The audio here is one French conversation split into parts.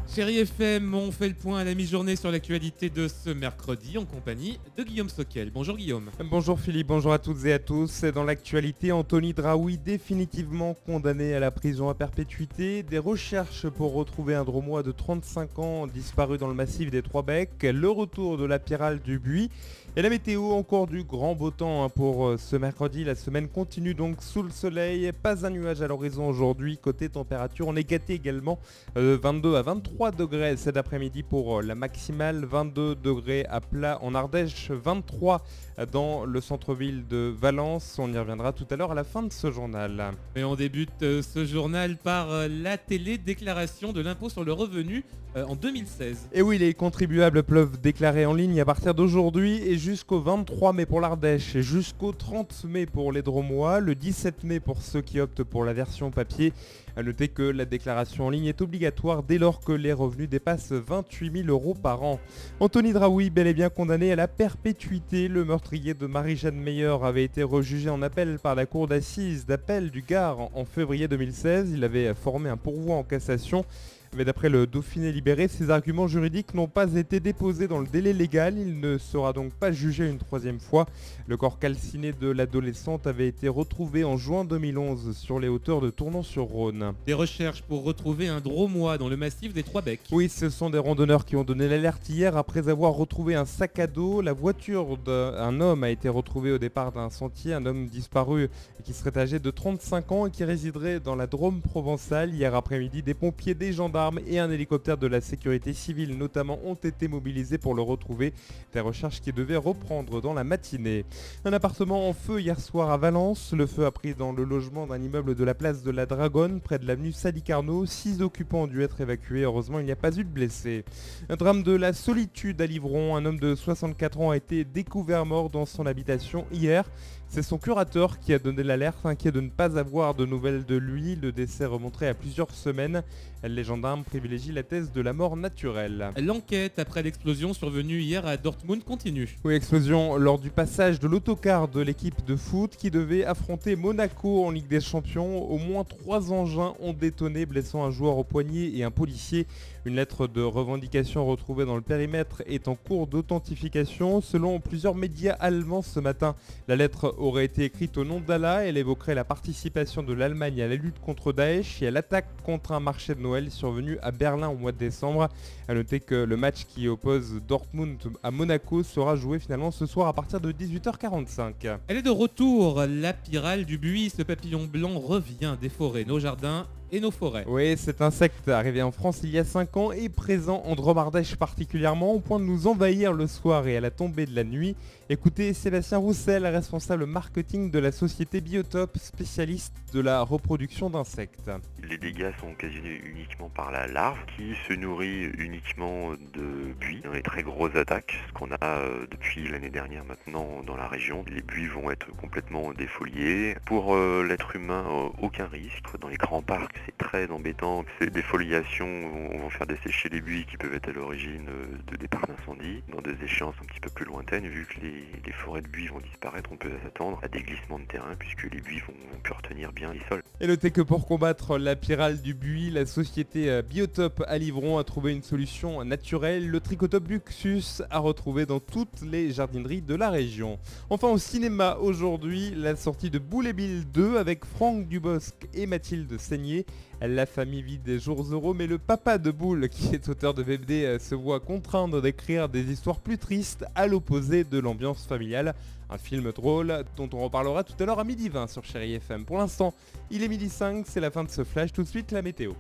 Chérie FM, on fait le point à la mi-journée sur l'actualité de ce mercredi en compagnie de Guillaume Soquel. Bonjour Guillaume. Bonjour Philippe, bonjour à toutes et à tous. Dans l'actualité, Anthony Draoui définitivement condamné à la prison à perpétuité. Des recherches pour retrouver un drômois de 35 ans disparu dans le massif des Trois-Becs. Le retour de la pyrale du Buis. Et la météo, encore du grand beau temps pour ce mercredi. La semaine continue donc sous le soleil. Pas un nuage à l'horizon aujourd'hui. Côté température, on est gâté également 22 à 23 degrés cet après-midi pour la maximale. 22 degrés à plat en Ardèche. 23 dans le centre-ville de Valence. On y reviendra tout à l'heure à la fin de ce journal. Et on débute ce journal par la télé-déclaration de l'impôt sur le revenu en 2016. Et oui, les contribuables peuvent déclarer en ligne à partir d'aujourd'hui et jusqu'au 23 mai pour l'Ardèche et jusqu'au 30 mai pour les Drômois, le 17 mai pour ceux qui optent pour la version papier. A noter que la déclaration en ligne est obligatoire dès lors que les revenus dépassent 28 000 € par an. Anthony Draoui, bel et bien condamné à la perpétuité. Le meurtrier de Marie-Jeanne Meyer avait été rejugé en appel par la cour d'assises d'appel du Gard en février 2016. Il avait formé un pourvoi en cassation. Mais d'après le Dauphiné libéré, ces arguments juridiques n'ont pas été déposés dans le délai légal. Il ne sera donc pas jugé une troisième fois. Le corps calciné de l'adolescente avait été retrouvé en juin 2011 sur les hauteurs de Tournon-sur-Rhône. Des recherches pour retrouver un drômois dans le massif des Trois-Becs. Oui, ce sont des randonneurs qui ont donné l'alerte hier après avoir retrouvé un sac à dos. La voiture d'un homme a été retrouvée au départ d'un sentier. Un homme disparu qui serait âgé de 35 ans et qui résiderait dans la Drôme provençale. Hier après-midi, des pompiers, des gendarmes et un hélicoptère de la sécurité civile notamment ont été mobilisés pour le retrouver. Des recherches qui devaient reprendre dans la matinée. Un appartement en feu hier soir à Valence. Le feu a pris dans le logement d'un immeuble de la place de la Dragonne, près de l'avenue Sadi Carnot. 6 occupants ont dû être évacués. Heureusement, il n'y a pas eu de blessés. Un drame de la solitude à Livron. Un homme de 64 ans a été découvert mort dans son habitation hier. C'est son curateur qui a donné l'alerte, inquiet de ne pas avoir de nouvelles de lui. Le décès remonterait à plusieurs semaines. Les gendarmes privilégient la thèse de la mort naturelle. L'enquête après l'explosion survenue hier à Dortmund continue. Oui, explosion lors du passage de l'autocar de l'équipe de foot qui devait affronter Monaco en Ligue des Champions. Au moins 3 engins ont détonné, blessant un joueur au poignet et un policier. Une lettre de revendication retrouvée dans le périmètre est en cours d'authentification. Selon plusieurs médias allemands ce matin, la lettre aurait été écrite au nom d'Allah. Elle évoquerait la participation de l'Allemagne à la lutte contre Daesh et à l'attaque contre un marché de Noël survenu à Berlin au mois de décembre. A noter que le match qui oppose Dortmund à Monaco sera joué finalement ce soir à partir de 18h45. Elle est de retour, la pyrale du Buis. Ce papillon blanc revient déforer nos jardins et nos forêts. Oui, cet insecte arrivé en France il y a 5 ans est présent en Drôme-Ardèche particulièrement au point de nous envahir le soir et à la tombée de la nuit. Écoutez Sébastien Roussel, responsable marketing de la société Biotope, spécialiste de la reproduction d'insectes. Les dégâts sont occasionnés uniquement par la larve qui se nourrit uniquement de buis. Dans les très grosses attaques, ce qu'on a depuis l'année dernière maintenant dans la région, les buis vont être complètement défoliés. Pour l'être humain, aucun risque. Dans les grands parcs, c'est très embêtant. Ces défoliations vont faire dessécher les buis qui peuvent être à l'origine de départs d'incendie. Dans des échéances un petit peu plus lointaines, vu que les forêts de buis vont disparaître, on peut s'attendre à des glissements de terrain puisque les buis vont plus retenir bien les sols. Et notez que pour combattre la pyrale du buis, la société Biotope à Livron a trouvé une solution naturelle. Le Trichotope buxus a retrouvé dans toutes les jardineries de la région. Enfin au cinéma aujourd'hui, la sortie de Boule et Bill 2 avec Franck Dubosc et Mathilde Seigné. La famille vit des jours heureux, mais le papa de Boule, qui est auteur de VBD, se voit contraindre d'écrire des histoires plus tristes à l'opposé de l'ambiance familiale. Un film drôle dont on reparlera tout à l'heure à 12h20 sur Chérie FM. Pour l'instant, il est 12h05, c'est la fin de ce flash. Tout de suite, la météo.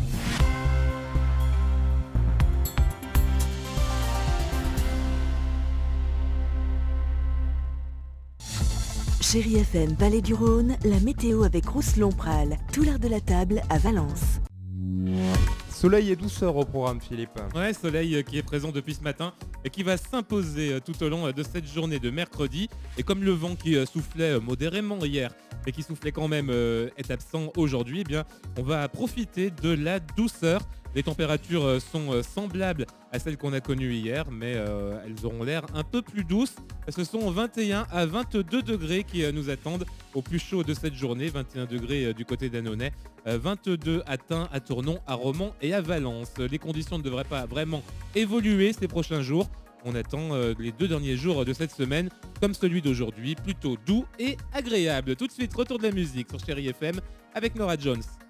Chérie FM, Vallée du Rhône, la météo avec Rousselon-Pral, tout l'art de la table à Valence. Soleil et douceur au programme, Philippe. Ouais, soleil qui est présent depuis ce matin et qui va s'imposer tout au long de cette journée de mercredi. Et comme le vent qui soufflait modérément hier, mais qui soufflait quand même est absent aujourd'hui, eh bien, on va profiter de la douceur Les températures sont semblables à celles qu'on a connues hier, mais elles auront l'air un peu plus douces. Ce sont 21 à 22 degrés qui nous attendent au plus chaud de cette journée. 21 degrés du côté d'Annonay, 22 à Tain, à Tournon, à Romans et à Valence. Les conditions ne devraient pas vraiment évoluer ces prochains jours. On attend les 2 derniers jours de cette semaine, comme celui d'aujourd'hui, plutôt doux et agréable. Tout de suite, retour de la musique sur Chérie FM avec Norah Jones.